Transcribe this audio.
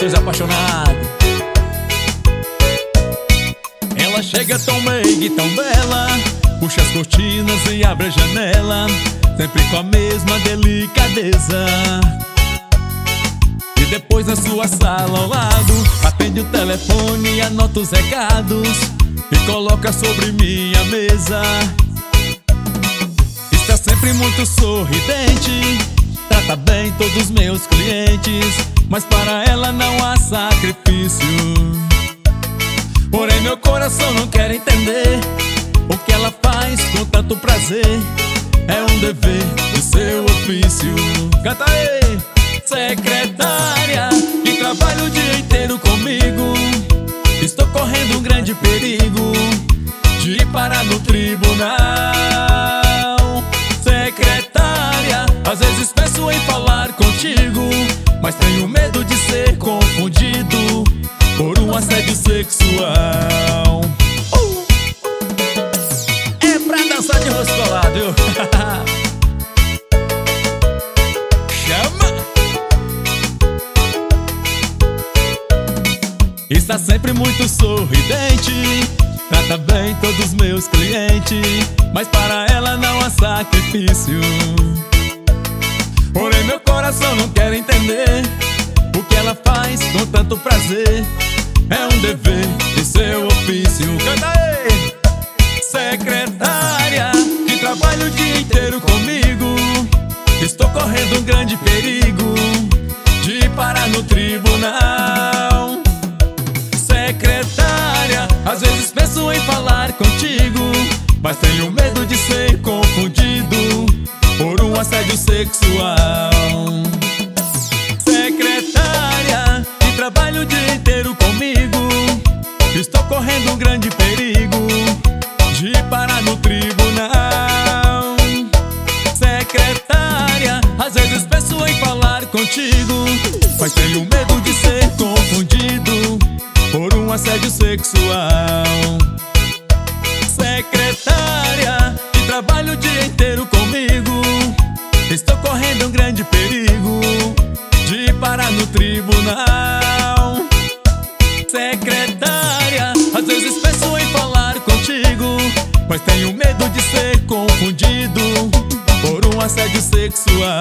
Dois apaixonados. Ela chega tão meiga e tão bela, puxa as cortinas e abre a janela, sempre com a mesma delicadeza. E depois na sua sala ao lado, atende o telefone e anota os recados e coloca sobre minha mesa. Está sempre muito sorridente, trata bem todos os meus clientes, mas para ela não há sacrifício. Porém meu coração não quer entender o que ela faz com tanto prazer. É um dever do seu ofício. Canta aí! Secretária, que trabalha o dia inteiro comigo, estou correndo um grande perigo de ir parar no tribunal. Secretária, às vezes penso em falar contigo, mas tenho medo de ser confundido por um assédio sexual. É pra dançar de rosto colado, viu? Chama! Está sempre muito sorridente, trata bem todos os meus clientes, mas para ela não há sacrifício. Porém meu coração não quer entender o que ela faz com tanto prazer. É um dever de seu ofício. Canta aí! Secretária, que trabalha o dia inteiro comigo, estou correndo um grande perigo de parar no tribunal. Secretária, às vezes penso em falar contigo, mas tenho medo de ser confundido por um assédio sexual. Secretária, que trabalha o dia inteiro comigo, estou correndo um grande perigo de parar no tribunal. Secretária, às vezes penso em falar contigo, mas tenho medo de ser confundido por um assédio sexual. Secretária, que trabalha o dia inteiro comigo, estou correndo um grande perigo de parar no tribunal. Secretária, às vezes penso em falar contigo, mas tenho medo de ser confundido por um assédio sexual.